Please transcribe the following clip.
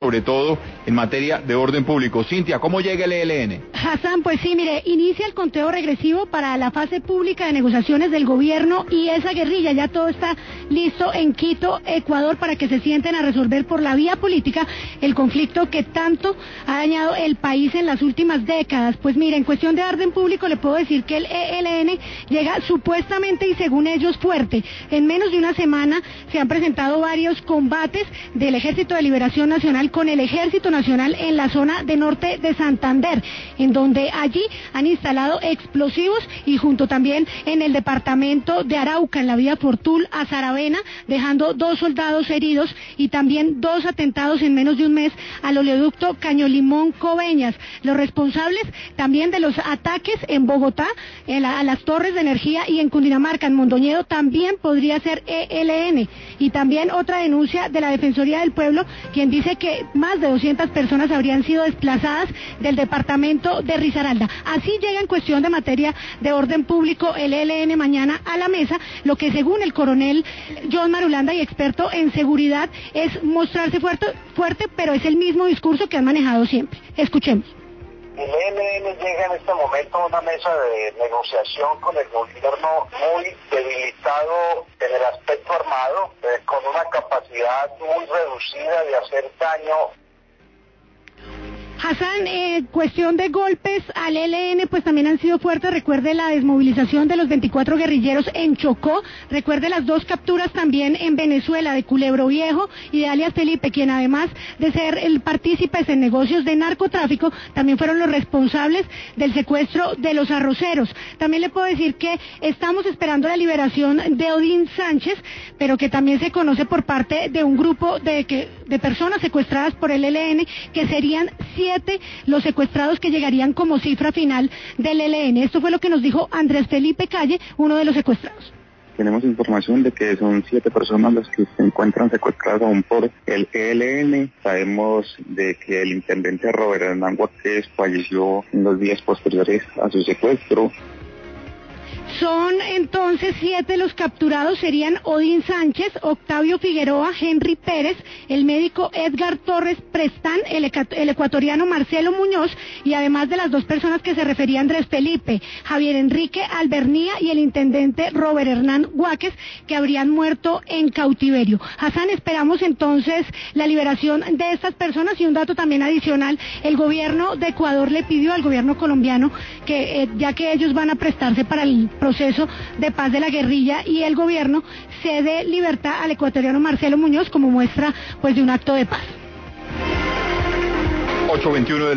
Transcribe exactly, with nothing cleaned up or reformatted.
sobre todo en materia de orden público. Cintia, ¿cómo llega el E L N? Hassan, pues sí, mire, inicia el conteo regresivo para la fase pública de negociaciones del gobierno y esa guerrilla. Ya todo está listo en Quito, Ecuador, para que se sienten a resolver por la vía política el conflicto que tanto ha dañado el país en las últimas décadas. Pues mire, en cuestión de orden público le puedo decir que el E L N llega supuestamente y según ellos fuerte. En menos de una semana se han presentado varios combates del Ejército de Liberación Nacional con el Ejército Nacional en la zona de norte de Santander, en donde allí han instalado explosivos y junto también en el departamento de Arauca, en la vía Fortul a Saravena, dejando dos soldados heridos y también dos atentados en menos de un mes al oleoducto Cañolimón Coveñas. Los responsables también de los ataques en Bogotá, en la, a las torres de energía y en Cundinamarca, en Mondoñedo, también podría ser E L N. Y también otra denuncia de la Defensoría del Pueblo, quien dice que más de doscientas personas habrían sido desplazadas del departamento de Risaralda. Así llega en cuestión de materia de orden público el E L N mañana a la mesa, lo que según el coronel John Marulanda y experto en seguridad es mostrarse fuerte, fuerte, pero es el mismo discurso que han manejado siempre. Escuchemos. El E L N llega en este momento a una mesa de negociación con el gobierno muy debilitado en el aspecto armado, eh, con una capacidad muy reducida de hacer daño. Hassan, eh, cuestión de golpes al E L N, pues también han sido fuertes. Recuerde la desmovilización de los veinticuatro guerrilleros en Chocó, recuerde las dos capturas también en Venezuela de Culebro Viejo y de alias Felipe, quien además de ser el partícipes en negocios de narcotráfico, también fueron los responsables del secuestro de los arroceros. También le puedo decir que estamos esperando la liberación de Odín Sánchez, pero que también se conoce por parte de un grupo de, que, de personas secuestradas por el E L N, que serían siete los secuestrados que llegarían como cifra final del E L N. Esto fue lo que nos dijo Andrés Felipe Calle, uno de los secuestrados. Tenemos información de que son siete personas las que se encuentran secuestradas aún por el E L N. Sabemos de que el intendente Robert Hernán Guáquez falleció en los días posteriores a su secuestro. Son entonces siete los capturados, serían Odín Sánchez, Octavio Figueroa, Henry Pérez, el médico Edgar Torres Prestán, el, el ecuatoriano Marcelo Muñoz y además de las dos personas que se refería Andrés Felipe, Javier Enrique Albernía y el intendente Robert Hernán Guáquez, que habrían muerto en cautiverio. Hassan, esperamos entonces la liberación de estas personas y un dato también adicional, el gobierno de Ecuador le pidió al gobierno colombiano que eh, ya que ellos van a prestarse para el proceso de paz de la guerrilla y el gobierno se dé libertad al ecuatoriano Marcelo Muñoz como muestra pues de un acto de paz. ocho veintiuno de la